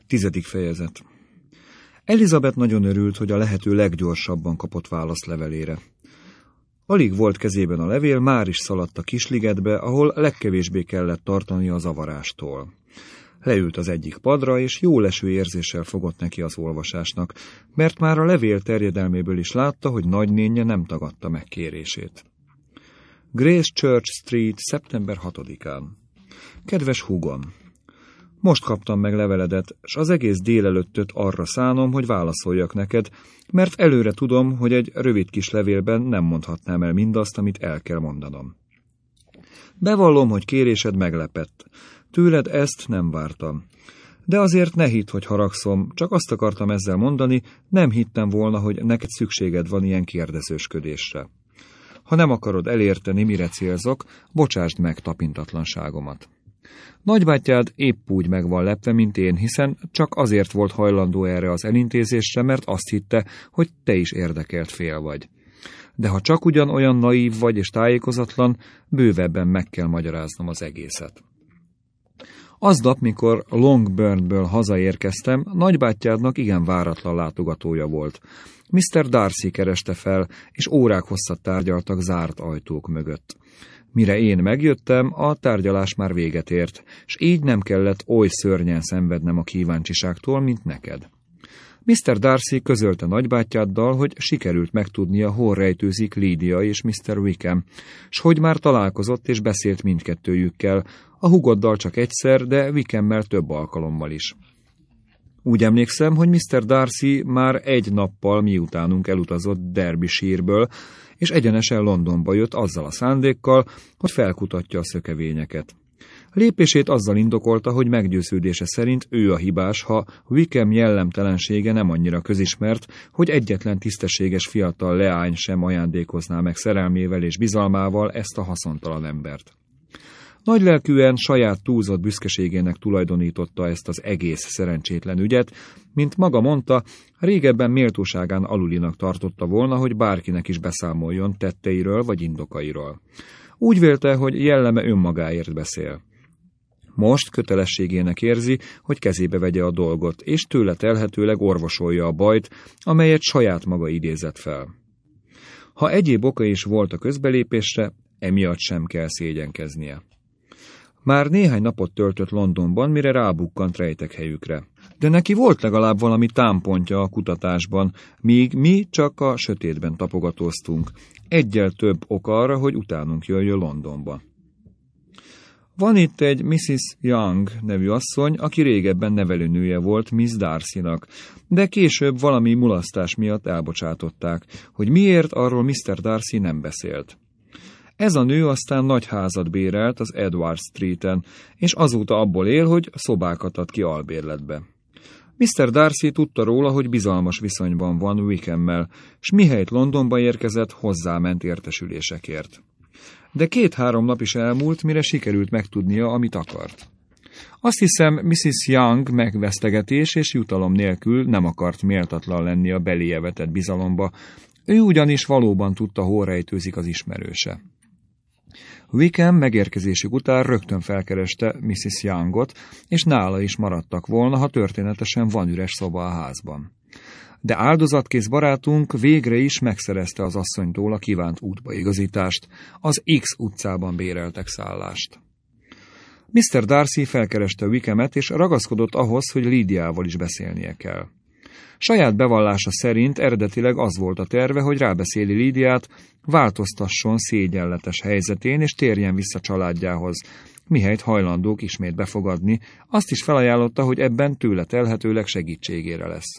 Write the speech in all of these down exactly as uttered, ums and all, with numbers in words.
Tizedik fejezet. Elizabeth nagyon örült, hogy a lehető leggyorsabban kapott választ levelére. Alig volt kezében a levél, már is szaladt a kisligetbe, ahol legkevésbé kellett tartani a zavarástól. Leült az egyik padra, és jó leső érzéssel fogott neki az olvasásnak, mert már a levél terjedelméből is látta, hogy nagynénje nem tagadta megkérését. Grace Church Street, szeptember hatodikán. Kedves húgom! Most kaptam meg leveledet, s az egész délelőttöt arra szánom, hogy válaszoljak neked, mert előre tudom, hogy egy rövid kis levélben nem mondhatnám el mindazt, amit el kell mondanom. Bevallom, hogy kérésed meglepett. Tőled ezt nem vártam. De azért ne hidd, hogy haragszom, csak azt akartam ezzel mondani, nem hittem volna, hogy neked szükséged van ilyen kérdezősködésre. Ha nem akarod elérteni, mire célzok, bocsásd meg tapintatlanságomat. Nagybátyád épp úgy meg van lepve, mint én, hiszen csak azért volt hajlandó erre az elintézésre, mert azt hitte, hogy te is érdekelt fél vagy. De ha csak ugyan olyan naív vagy és tájékozatlan, bővebben meg kell magyaráznom az egészet. Aznap, mikor Longburnből hazaérkeztem, nagybátyádnak igen váratlan látogatója volt. miszter Darcy kereste fel, és órák hosszat tárgyaltak zárt ajtók mögött. Mire én megjöttem, a tárgyalás már véget ért, s így nem kellett oly szörnyen szenvednem a kíváncsiságtól, mint neked. miszter Darcy közölte nagybátyáddal, hogy sikerült megtudnia, hol rejtőzik Lídia és miszter Wickham, s hogy már találkozott és beszélt mindkettőjükkel, a húgoddal csak egyszer, de Wickham-mel több alkalommal is. Úgy emlékszem, hogy miszter Darcy már egy nappal miutánunk elutazott Derbyshire-ből, és egyenesen Londonba jött azzal a szándékkal, hogy felkutatja a szökevényeket. Lépését azzal indokolta, hogy meggyőződése szerint ő a hibás, ha Wickham jellemtelensége nem annyira közismert, hogy egyetlen tisztességes fiatal leány sem ajándékozná meg szerelmével és bizalmával ezt a haszontalan embert. Nagylelkűen saját túlzott büszkeségének tulajdonította ezt az egész szerencsétlen ügyet, mint maga mondta, régebben méltóságán alulinak tartotta volna, hogy bárkinek is beszámoljon tetteiről vagy indokairól. Úgy vélte, hogy jelleme önmagáért beszél. Most kötelességének érzi, hogy kezébe vegye a dolgot, és tőle telhetőleg orvosolja a bajt, amelyet saját maga idézett fel. Ha egyéb oka is volt a közbelépésre, emiatt sem kell szégyenkeznie. Már néhány napot töltött Londonban, mire rábukkant rejtekhelyükre. De neki volt legalább valami támpontja a kutatásban, míg mi csak a sötétben tapogatóztunk. Egyel több ok arra, hogy utánunk jöjjön Londonba. Van itt egy missziz Young nevű asszony, aki régebben nevelőnője volt miss Darcynak, de később valami mulasztás miatt elbocsátották, hogy miért, arról miszter Darcy nem beszélt. Ez a nő aztán nagy házat bérelt az Edward Streeten, és azóta abból él, hogy szobákat ad ki albérletbe. miszter Darcy tudta róla, hogy bizalmas viszonyban van Wickham-mel, s mihelyt Londonba érkezett, hozzáment értesülésekért. De két-három nap is elmúlt, mire sikerült megtudnia, amit akart. Azt hiszem, missziz Young megvesztegetés és jutalom nélkül nem akart méltatlan lenni a beléje vetett bizalomba, ő ugyanis valóban tudta, hol rejtőzik az ismerőse. Wickham megérkezésük után rögtön felkereste missziz Youngot, és nála is maradtak volna, ha történetesen van üres szoba a házban. De áldozatkész barátunk végre is megszerezte az asszonytól a kívánt útbaigazítást, az X utcában béreltek szállást. miszter Darcy felkereste Wickhamet, és ragaszkodott ahhoz, hogy Lídiával is beszélnie kell. Saját bevallása szerint eredetileg az volt a terve, hogy rábeszéli Lídiát, változtasson szégyenletes helyzetén, és térjen vissza családjához, mihelyt hajlandók ismét befogadni, azt is felajánlotta, hogy ebben tőle telhetőleg segítségére lesz.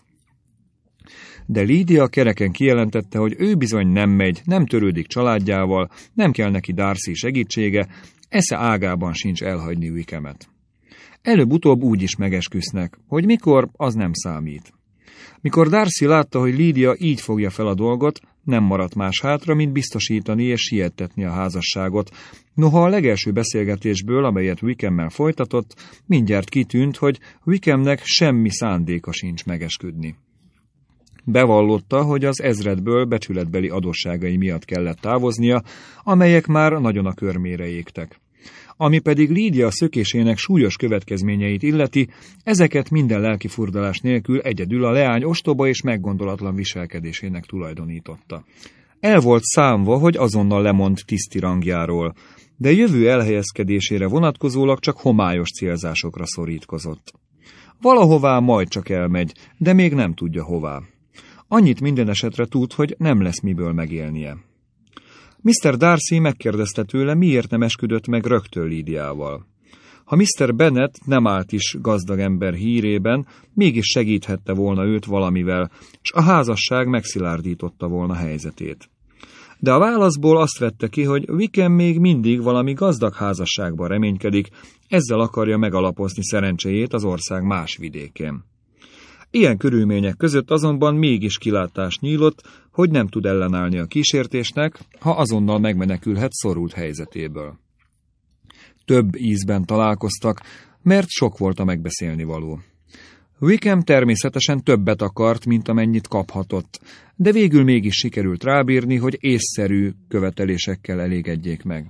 De Lídia kereken kijelentette, hogy ő bizony nem megy, nem törődik családjával, nem kell neki Darcy segítsége, esze ágában sincs elhagyni Wickhamet. Előbb-utóbb úgy is megesküsznek, hogy mikor, az nem számít. Mikor Darcy látta, hogy Lídia így fogja fel a dolgot, nem maradt más hátra, mint biztosítani és siettetni a házasságot. Noha a legelső beszélgetésből, amelyet Wickham-mel folytatott, mindjárt kitűnt, hogy Wickhamnek semmi szándéka sincs megesküdni. Bevallotta, hogy az ezredből becsületbeli adósságai miatt kellett távoznia, amelyek már nagyon a körmére égtek. Ami pedig Lídia szökésének súlyos következményeit illeti, ezeket minden lelkifurdalás nélkül egyedül a leány ostoba és meggondolatlan viselkedésének tulajdonította. El volt számva, hogy azonnal lemond tiszti rangjáról, de jövő elhelyezkedésére vonatkozólag csak homályos célzásokra szorítkozott. Valahová majd csak elmegy, de még nem tudja hová. Annyit minden esetre tud, hogy nem lesz miből megélnie. miszter Darcy megkérdezte tőle, miért nem esküdött meg rögtön Lídiával. Ha miszter Bennet nem állt is gazdag ember hírében, mégis segíthette volna őt valamivel, és a házasság megszilárdította volna helyzetét. De a válaszból azt vette ki, hogy Wickham még mindig valami gazdag házasságban reménykedik, ezzel akarja megalapozni szerencséjét az ország más vidékén. Ilyen körülmények között azonban mégis kilátás nyílott, hogy nem tud ellenállni a kísértésnek, ha azonnal megmenekülhet szorult helyzetéből. Több ízben találkoztak, mert sok volt a megbeszélni való. Wickham természetesen többet akart, mint amennyit kaphatott, de végül mégis sikerült rábírni, hogy észszerű követelésekkel elégedjék meg.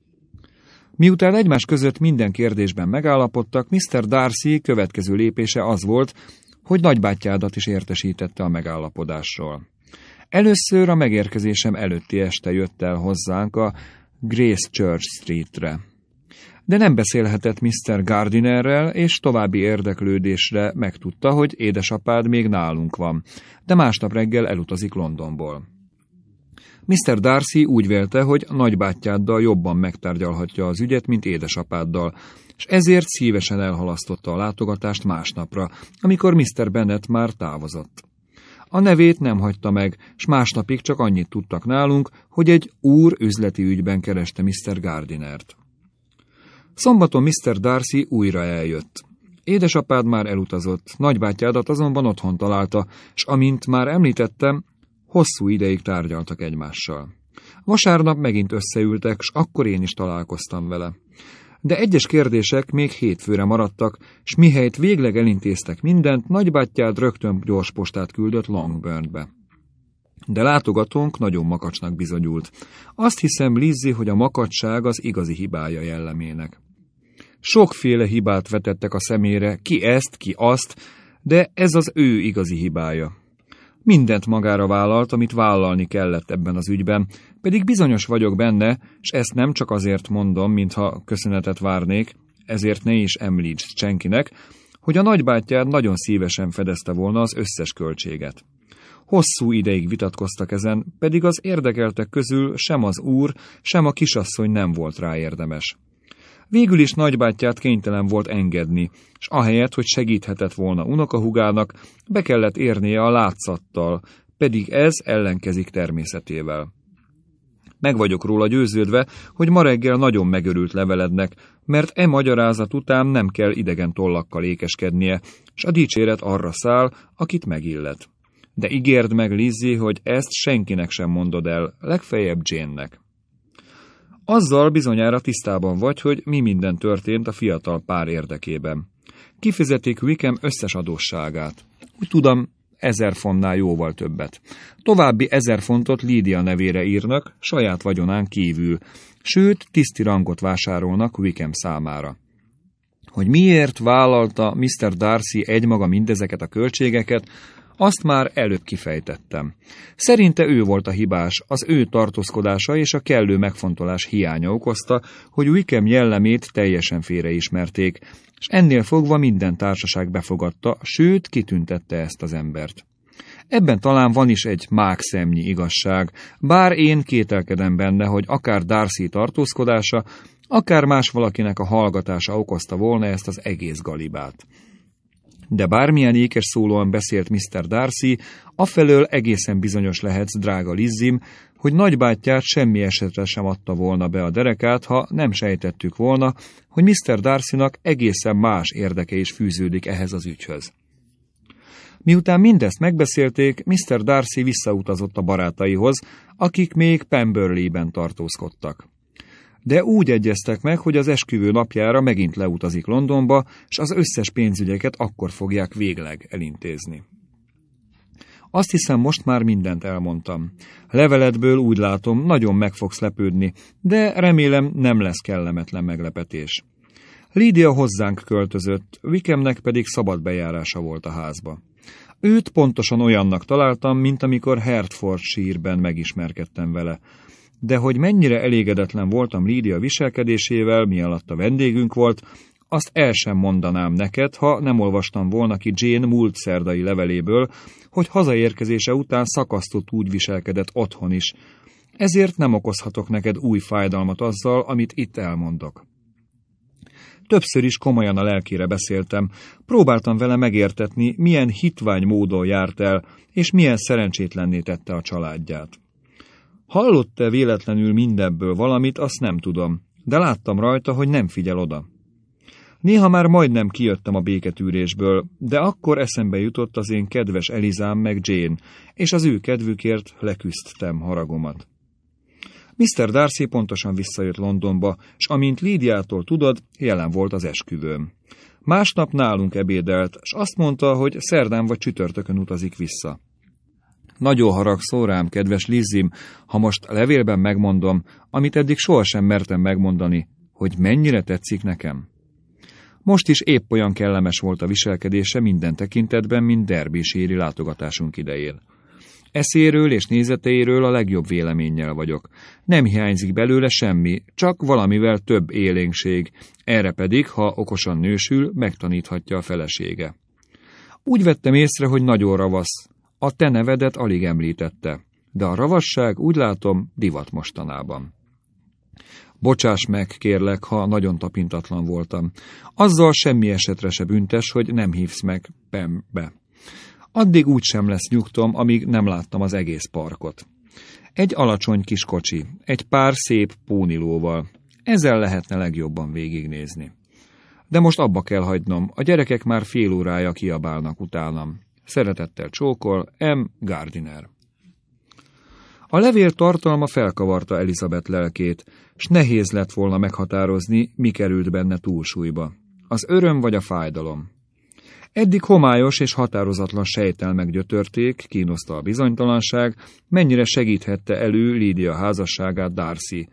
Miután egymás között minden kérdésben megállapodtak, miszter Darcy következő lépése az volt, hogy nagybátyjádat is értesítette a megállapodásról. Először a megérkezésem előtti este jött el hozzánk a Grace Church Streetre. De nem beszélhetett miszter Gardinerrel, és további érdeklődésre megtudta, hogy édesapád még nálunk van, de másnap reggel elutazik Londonból. miszter Darcy úgy vélte, hogy nagybátyjáddal jobban megtárgyalhatja az ügyet, mint édesapáddal, és ezért szívesen elhalasztotta a látogatást másnapra, amikor miszter Bennet már távozott. A nevét nem hagyta meg, s másnapig csak annyit tudtak nálunk, hogy egy úr üzleti ügyben kereste miszter Gardinert. Szombaton miszter Darcy újra eljött. Édesapád már elutazott, nagybátyádat azonban otthon találta, s amint már említettem, hosszú ideig tárgyaltak egymással. Vasárnap megint összeültek, s akkor én is találkoztam vele. De egyes kérdések még hétfőre maradtak, s mihelyt végleg elintéztek mindent, nagybátyád rögtön gyors postát küldött Longburnbe. De látogatónk nagyon makacsnak bizonyult. Azt hiszem, Lizzie, hogy a makacság az igazi hibája jellemének. Sokféle hibát vetettek a szemére, ki ezt, ki azt, de ez az ő igazi hibája. Mindent magára vállalt, amit vállalni kellett ebben az ügyben, pedig bizonyos vagyok benne, és ezt nem csak azért mondom, mintha köszönetet várnék, ezért ne is említsd senkinek, hogy a nagybátyád nagyon szívesen fedezte volna az összes költséget. Hosszú ideig vitatkoztak ezen, pedig az érdekeltek közül sem az úr, sem a kisasszony nem volt rá érdemes. Végül is nagybátyját kénytelen volt engedni, s ahelyett, hogy segíthetett volna unokahúgának, be kellett érnie a látszattal, pedig ez ellenkezik természetével. Meg vagyok róla győződve, hogy ma reggel nagyon megörült levelednek, mert e magyarázat után nem kell idegen tollakkal ékeskednie, s a dicséret arra száll, akit megillet. De ígérd meg, Lizzie, hogy ezt senkinek sem mondod el, legfeljebb Jane-nek. Azzal bizonyára tisztában vagy, hogy mi minden történt a fiatal pár érdekében. Kifizetik Wickham összes adósságát. Úgy tudom, ezer fontnál jóval többet. További ezer fontot Lídia nevére írnak, saját vagyonán kívül, sőt, tiszti rangot vásárolnak Wickham számára. Hogy miért vállalta miszter Darcy egymaga mindezeket a költségeket, azt már előbb kifejtettem. Szerinte ő volt a hibás, az ő tartózkodása és a kellő megfontolás hiánya okozta, hogy Wickham jellemét teljesen félreismerték, és ennél fogva minden társaság befogadta, sőt, kitüntette ezt az embert. Ebben talán van is egy mákszemnyi igazság, bár én kételkedem benne, hogy akár Darcy tartózkodása, akár más valakinek a hallgatása okozta volna ezt az egész galibát. De bármilyen ékes szólóan beszélt miszter Darcy, afelől egészen bizonyos lehetsz, drága Lizzim, hogy nagybátyját semmi esetre sem adta volna be a derekát, ha nem sejtettük volna, hogy miszter Darcynak egészen más érdeke is fűződik ehhez az ügyhöz. Miután mindezt megbeszélték, miszter Darcy visszautazott a barátaihoz, akik még Pemberley-ben tartózkodtak. De úgy egyeztek meg, hogy az esküvő napjára megint leutazik Londonba, és az összes pénzügyeket akkor fogják végleg elintézni. Azt hiszem, most már mindent elmondtam. Leveledből úgy látom, nagyon meg fogsz lepődni, de remélem nem lesz kellemetlen meglepetés. Lídia hozzánk költözött, Wickhamnek pedig szabad bejárása volt a házba. Őt pontosan olyannak találtam, mint amikor Hertfordshire-ben megismerkedtem vele. De hogy mennyire elégedetlen voltam Lídia viselkedésével, mi alatt a vendégünk volt, azt el sem mondanám neked, ha nem olvastam volna ki Jane múlt szerdai leveléből, hogy hazaérkezése után szakasztott úgy viselkedett otthon is. Ezért nem okozhatok neked új fájdalmat azzal, amit itt elmondok. Többször is komolyan a lelkére beszéltem, próbáltam vele megértetni, milyen hitvány módon járt el, és milyen szerencsétlenné tette a családját. Hallott-e véletlenül mindebből valamit, azt nem tudom, de láttam rajta, hogy nem figyel oda. Néha már majdnem kijöttem a béketűrésből, de akkor eszembe jutott az én kedves Elizám meg Jane, és az ő kedvükért leküzdtem haragomat. miszter Darcy pontosan visszajött Londonba, s amint Lídiától tudod, jelen volt az esküvőm. Másnap nálunk ebédelt, s azt mondta, hogy szerdán vagy csütörtökön utazik vissza. Nagyon haragszol rám, kedves Lizzim, ha most levélben megmondom, amit eddig sohasem mertem megmondani, hogy mennyire tetszik nekem. Most is épp olyan kellemes volt a viselkedése minden tekintetben, mint Derbyshire-i látogatásunk idején. Eszéről és nézeteiről a legjobb véleménnyel vagyok. Nem hiányzik belőle semmi, csak valamivel több élénkség, erre pedig, ha okosan nősül, megtaníthatja a felesége. Úgy vettem észre, hogy nagyon ravasz. A te nevedet alig említette, de a ravasság, úgy látom, divat mostanában. Bocsáss meg, kérlek, ha nagyon tapintatlan voltam. Azzal semmi esetre se büntes, hogy nem hívsz meg Pembe. Addig úgy sem lesz nyugtom, amíg nem láttam az egész parkot. Egy alacsony kis kocsi, egy pár szép pónilóval. Ezzel lehetne legjobban végignézni. De most abba kell hagynom, a gyerekek már fél órája kiabálnak utánam. Szeretettel csókol, M. Gardiner. A levél tartalma felkavarta Elizabeth lelkét, s nehéz lett volna meghatározni, mi került benne túlsúlyba. Az öröm vagy a fájdalom. Eddig homályos és határozatlan sejtelmek gyötörték, kínoszta a bizonytalanság, mennyire segíthette elő Lídia házasságát Darcy.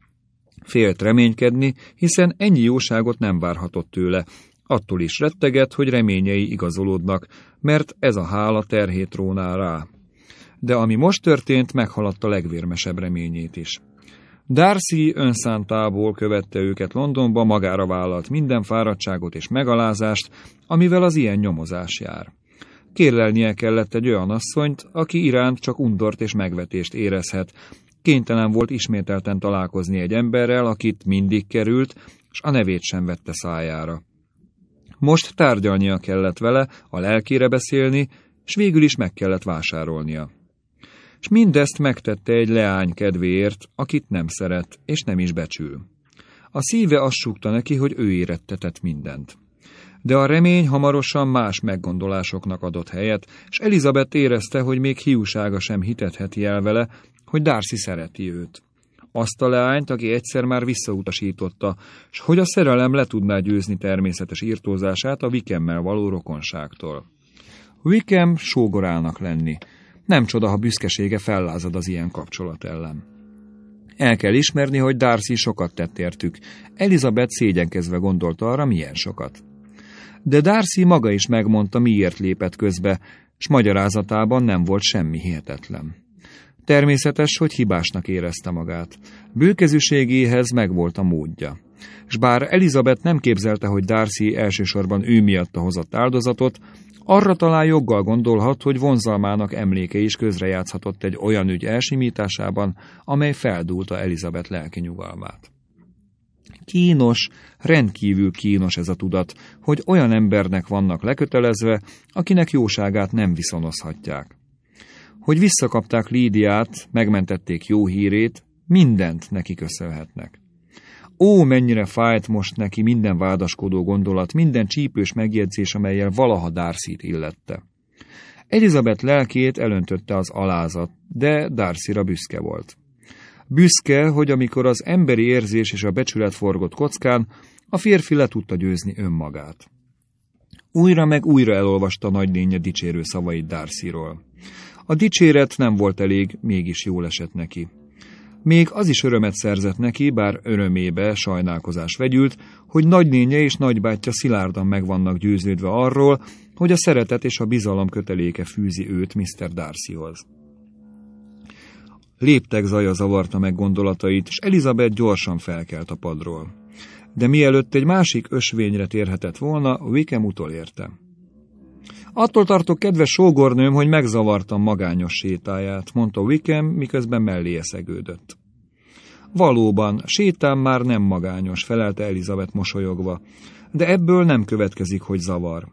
Félt reménykedni, hiszen ennyi jóságot nem várhatott tőle, attól is retteget, hogy reményei igazolódnak, mert ez a hála terhét róná rá. De ami most történt, meghaladta legvérmesebb reményét is. Darcy önszántából követte őket Londonba, magára vállalt minden fáradtságot és megalázást, amivel az ilyen nyomozás jár. Kérlelnie kellett egy olyan asszonyt, aki iránt csak undort és megvetést érezhet. Kénytelen volt ismételten találkozni egy emberrel, akit mindig került, s a nevét sem vette szájára. Most tárgyalnia kellett vele, a lelkére beszélni, s végül is meg kellett vásárolnia. És mindezt megtette egy leány kedvéért, akit nem szeret, és nem is becsül. A szíve azt súgta neki, hogy ő érettetett mindent. De a remény hamarosan más meggondolásoknak adott helyet, és Elizabeth érezte, hogy még hiúsága sem hitetheti el vele, hogy Darcy szereti őt. Azt a leányt, aki egyszer már visszautasította, s hogy a szerelem le tudná győzni természetes irtózását a Wickham-mel való rokonságtól. Wickham sógorának lenni. Nem csoda, ha büszkesége fellázad az ilyen kapcsolat ellen. El kell ismerni, hogy Darcy sokat tett értük. Elizabeth szégyenkezve gondolta arra, milyen sokat. De Darcy maga is megmondta, miért lépett közbe, s magyarázatában nem volt semmi hihetetlen. Természetes, hogy hibásnak érezte magát. Bőkezűségéhez megvolt a módja. S bár Elizabeth nem képzelte, hogy Darcy elsősorban ő miatt hozott áldozatot, arra talán joggal gondolhat, hogy vonzalmának emléke is közrejátszhatott egy olyan ügy elsimításában, amely feldúlta Elizabeth lelki nyugalmát. Kínos, rendkívül kínos ez a tudat, hogy olyan embernek vannak lekötelezve, akinek jóságát nem viszonozhatják. Hogy visszakapták Lídiát, megmentették jó hírét, mindent neki köszönhetnek. Ó, mennyire fájt most neki minden vádaskodó gondolat, minden csípős megjegyzés, amellyel valaha Darcyt illette. Elizabeth lelkét elöntötte az alázat, de Darcyra büszke volt. Büszke, hogy amikor az emberi érzés és a becsület forgott kockán, a férfi le tudta győzni önmagát. Újra meg újra elolvasta nagynénye dicsérő szavait Darcyról. A dicséret nem volt elég, mégis jól esett neki. Még az is örömet szerzett neki, bár örömébe sajnálkozás vegyült, hogy nagynénye és nagybátyja szilárdan meg vannak győződve arról, hogy a szeretet és a bizalom köteléke fűzi őt miszter Darcyhoz. Léptek zaja zavarta meg gondolatait, és Elizabeth gyorsan felkelt a padról. De mielőtt egy másik ösvényre térhetett volna, Wickham utolérte. Attól tartok, kedves sógornőm, hogy megzavartam magányos sétáját, mondta Wickham, miközben melléje szegődött. Valóban, sétám már nem magányos, felelte Elizabeth mosolyogva, de ebből nem következik, hogy zavar.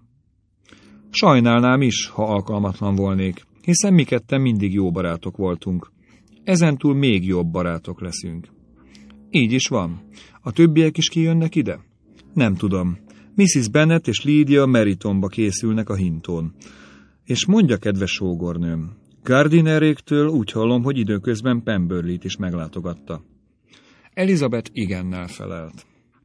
Sajnálnám is, ha alkalmatlan volnék, hiszen mi ketten mindig jó barátok voltunk. Ezentúl még jobb barátok leszünk. Így is van. A többiek is kijönnek ide? Nem tudom. missziz Bennet és Lydia Merytonba készülnek a hintón. És mondja, kedves sógornőm, Gardineréktől úgy hallom, hogy időközben Pemberley-t is meglátogatta. Elizabeth igennel felelt.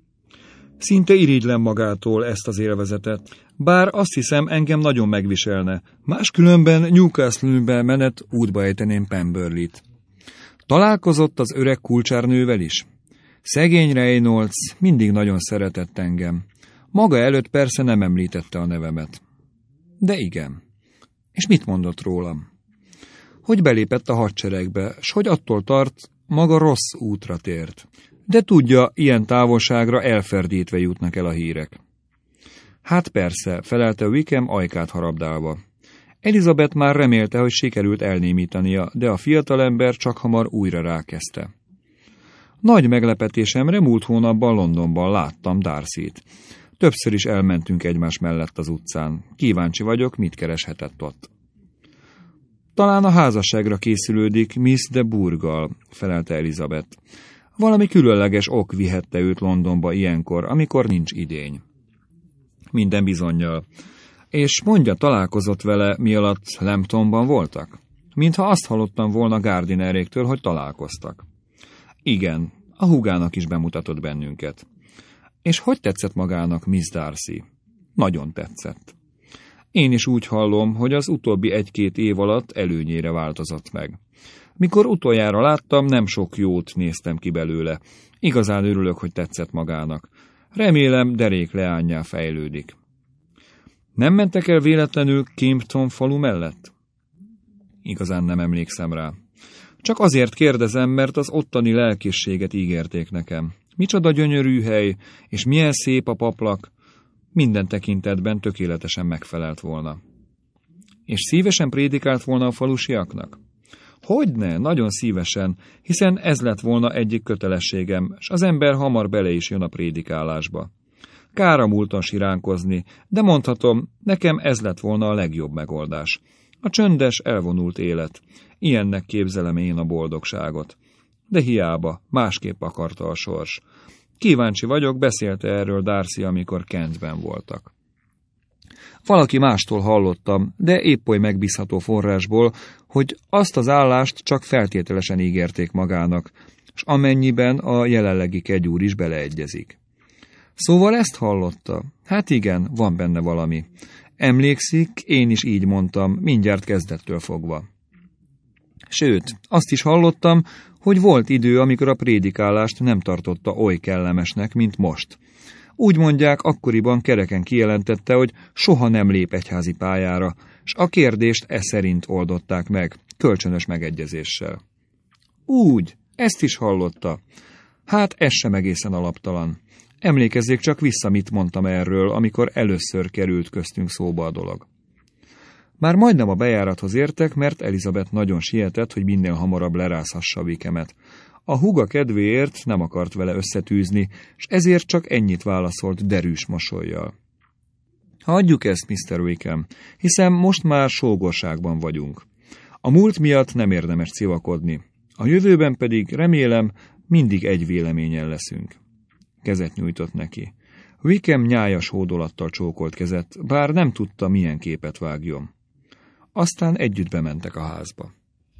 Szinte irigylem magától ezt az élvezetet, bár azt hiszem, engem nagyon megviselne. Máskülönben Newcastle-be menet útba ejteném Pemberley-t. Találkozott az öreg kulcsárnővel is? Szegény Reynolds mindig nagyon szeretett engem. Maga előtt persze nem említette a nevemet. De igen. És mit mondott rólam? Hogy belépett a hadseregbe, s hogy attól tart, maga rossz útra tért. De tudja, ilyen távolságra elferdítve jutnak el a hírek. Hát persze, felelte Wickham ajkát harabdálva. Elizabeth már remélte, hogy sikerült elnémítania, de a fiatalember csak hamar újra rákezdte. Nagy meglepetésemre múlt hónapban Londonban láttam Darcyt. Többször is elmentünk egymás mellett az utcán. Kíváncsi vagyok, mit kereshetett ott. Talán a házasságra készülődik Miss de Bourggal, felelte Elizabeth. Valami különleges ok vihette őt Londonba ilyenkor, amikor nincs idény. Minden bizonnyal. És mondja, találkozott vele, mi alatt Lambtonban voltak? Mintha azt hallottam volna Gardineréktől, hogy találkoztak. Igen, a húgának is bemutatott bennünket. És hogy tetszett magának Miss Darcy? Nagyon tetszett. Én is úgy hallom, hogy az utóbbi egy-két év alatt előnyére változott meg. Mikor utoljára láttam, nem sok jót néztem ki belőle. Igazán örülök, hogy tetszett magának. Remélem, derék leányjá fejlődik. Nem mentek el véletlenül Kimpton falu mellett? Igazán nem emlékszem rá. Csak azért kérdezem, mert az ottani lelkészséget ígérték nekem. Micsoda gyönyörű hely, és milyen szép a paplak. Minden tekintetben tökéletesen megfelelt volna. És szívesen prédikált volna a falusiaknak? Hogyne, nagyon szívesen, hiszen ez lett volna egyik kötelességem, s az ember hamar bele is jön a prédikálásba. Kára múltan siránkozni, de mondhatom, nekem ez lett volna a legjobb megoldás. A csöndes, elvonult élet. Ilyennek képzelem én a boldogságot. De hiába, másképp akarta a sors. Kíváncsi vagyok, beszélte erről Darcy, amikor Kentben voltak. Valaki mástól hallottam, de épp oly megbízható forrásból, hogy azt az állást csak feltételesen ígérték magának, s amennyiben a jelenlegi kegyúr is beleegyezik. Szóval ezt hallotta? Hát igen, van benne valami. Emlékszik, én is így mondtam, mindjárt kezdettől fogva. Sőt, azt is hallottam, hogy volt idő, amikor a prédikálást nem tartotta oly kellemesnek, mint most. Úgy mondják, akkoriban kereken kijelentette, hogy soha nem lép egyházi pályára, s a kérdést e szerint oldották meg, kölcsönös megegyezéssel. Úgy, ezt is hallotta. Hát ez sem egészen alaptalan. Emlékezzék csak vissza, mit mondtam erről, amikor először került köztünk szóba a dolog. Már majdnem a bejárathoz értek, mert Elizabeth nagyon sietett, hogy minél hamarabb lerázhassa Wickhamet. A húga kedvéért nem akart vele összetűzni, és ezért csak ennyit válaszolt derűs mosollyal. Hagyjuk ezt, miszter Wickham, hiszen most már sógorságban vagyunk. A múlt miatt nem érdemes civakodni. A jövőben pedig, remélem, mindig egy véleményen leszünk. Kezet nyújtott neki. Wickham nyájas hódolattal csókolt kezet, bár nem tudta, milyen képet vágjon. Aztán együtt bementek a házba.